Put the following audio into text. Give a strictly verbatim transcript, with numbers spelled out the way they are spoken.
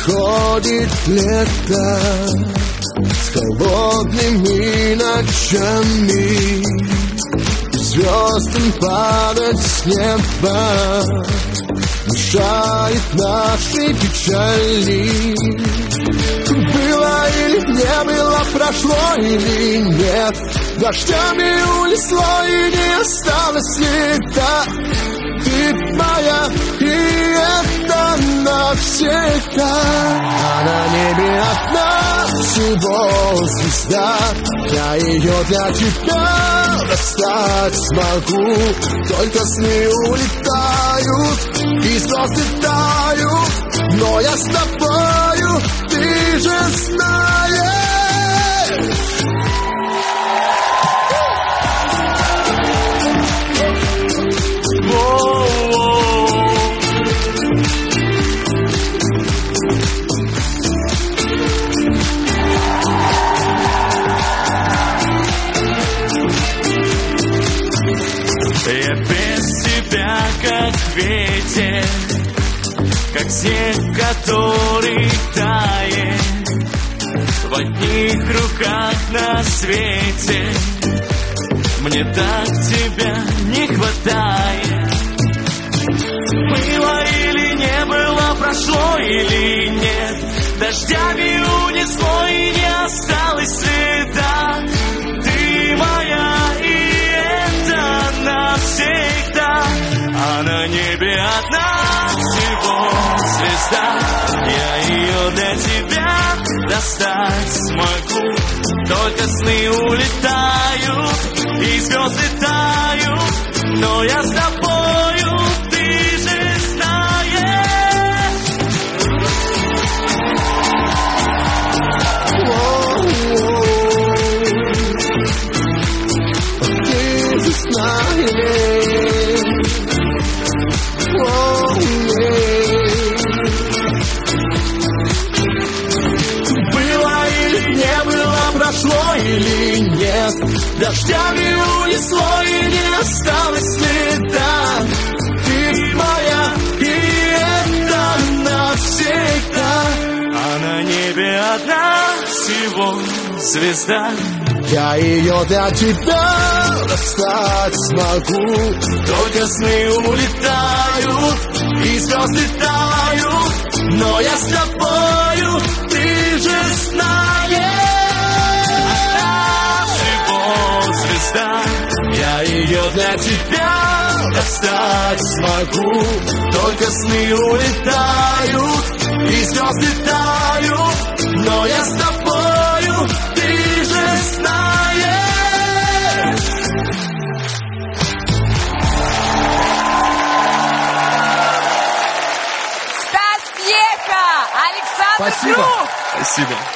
приходит лето с холодными ночами, звездам падать с неба мешает нашей печали. Было или не было, прошло или нет, дождями унесло и не осталось следа. Ты моя, и это навсегда. А на небе одна всего звезда, я ее для тебя достать смогу. Только сны улетают и звезды тают, но я с тобою, ты же знаешь. Я без тебя как ветер, как снег, который тает в одних руках на свете. Мне так тебя не хватает. Было или не было, прошло или нет, дождями унесло и не осталось следа. Ты моя, и это навсегда. А на небе одна всего звезда, я ее для тебя достать смогу. Только сны улетают и звезды тают, но я с тобою, ты же знаешь. Ты же знаешь. Было или не было, прошло или нет, дождями унесло и не осталось следа. Ты моя, и это навсегда. А на небе одна всего звезда, я ее для тебя достать смогу. только сны улетают и звезды тают, но я с тобою, ты же знаешь. Всего звезда, Я ее для тебя достать смогу. только сны улетают и звезды тают, но я с тобою, ты же знаешь. Стас Пьеха, Александр Спасибо. Круг. Спасибо.